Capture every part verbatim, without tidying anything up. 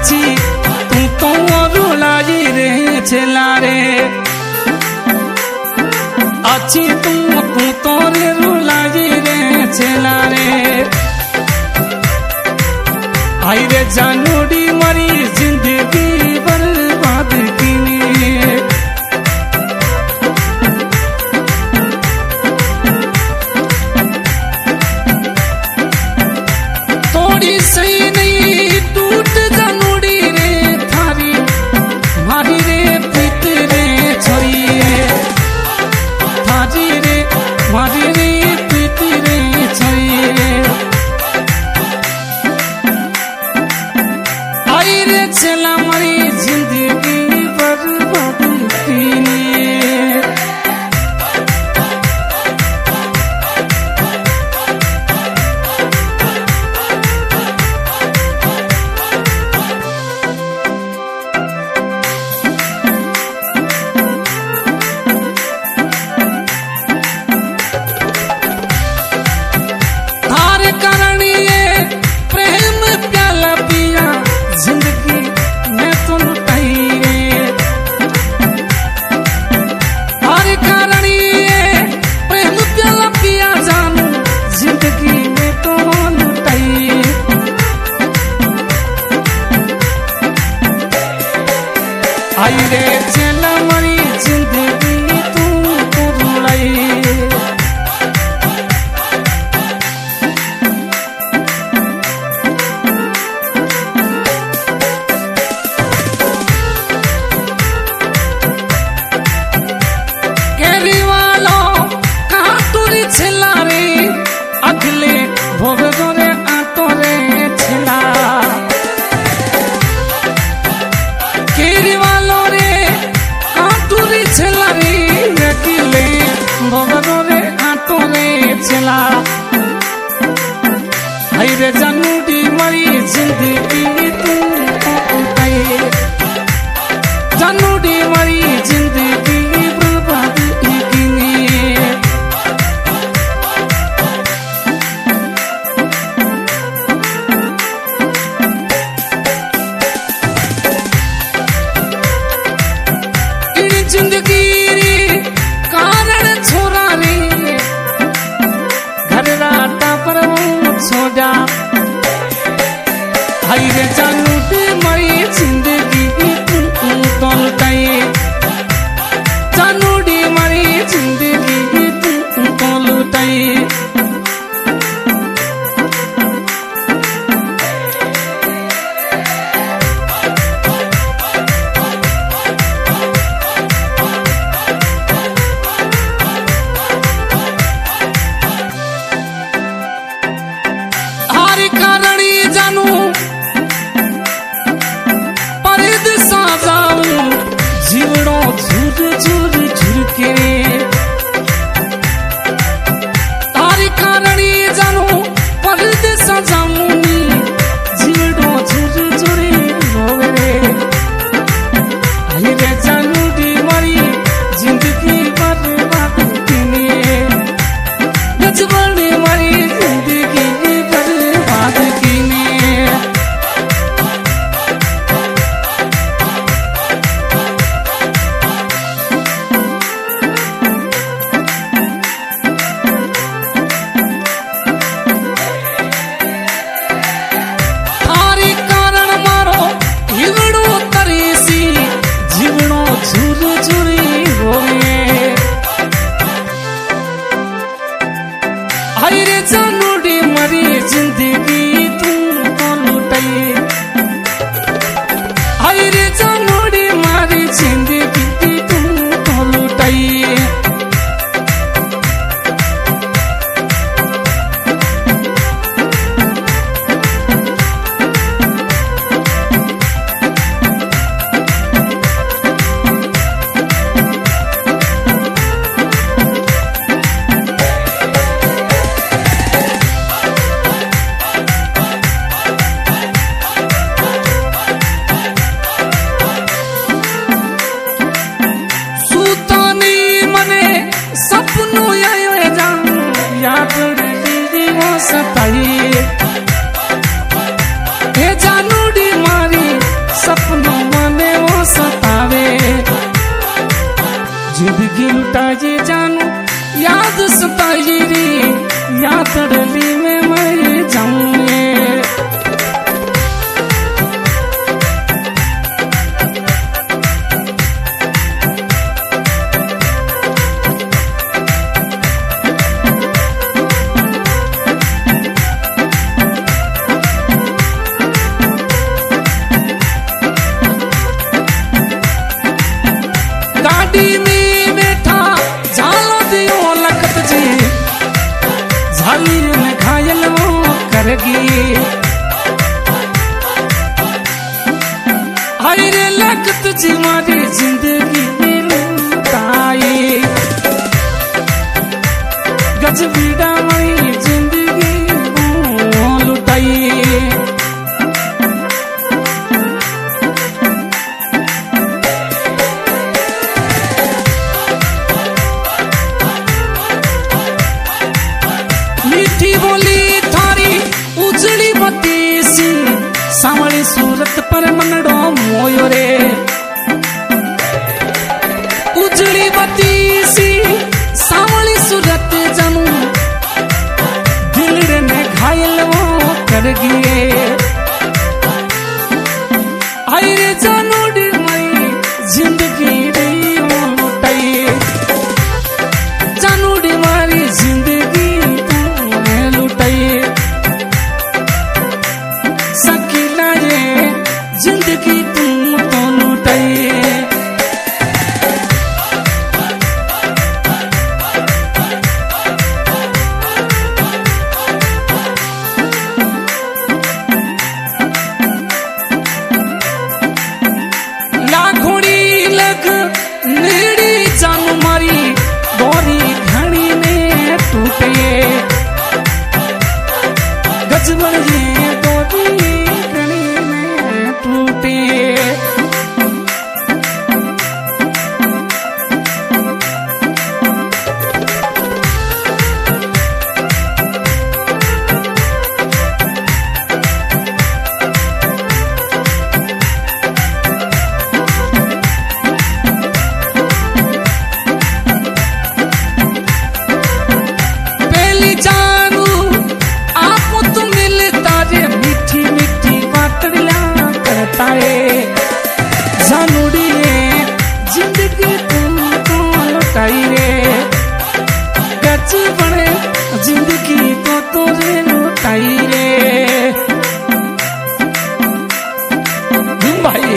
अच्छी तू तो रुलाई रे छेला रे अच्छी तू तू तो रुलाई रे छेला रे आई रे जानूडी मरी जिंदगी बर्बाद कीनी थोड़ी सही नहीं टूट जानूडी रे थारी मारी रे प्रीत रे छोरी थारी रे मारी रे प्रीत रे छोरी मारी जानू याद सताई रे, याद डली में मर जाऊंगे। गाड़ी में बैठा झालो दियो लखत जी, झालीर में घायल वो करगी। हाय रे लखत जी मारी जिंदगी लुटाई, गजबीड़ा मई जिंदगी लुटाई। मीठी बोली थारी उजड़ी बत्ती सी, सांवली सूरत पर मनड़ो मोयो रे। उजड़ी बत्ती सी सांवली सूरत जानू, दिलड़े ने घायल वो कर गिए। आई रे जानू डी मई जिंदगी री लुटाई, जानू डी मारी जिंदगी सकीला रे जिंदगी तुम तो लुटाई। लाखोड़ी लख नेड़ी जानू मारी डोरी घड़ी में टूटे, गजबन ये डोरी घड़ी में टूटे। पहली जानू आप तो मिलता रे, मीठी मीठी बातड़िया करता है। जानूड़ी रे जिंदगी तुमको लुटाई रे, गच बड़े जिंदगी तो तोरे लुटाई रे। भाई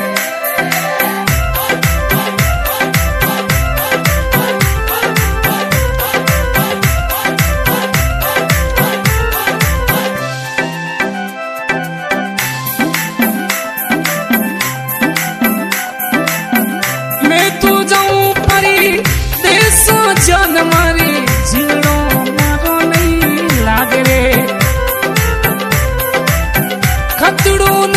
मैं तो जाऊं परी देश जान मारी, जीणो मारो नहीं लाग रे। खतड़ो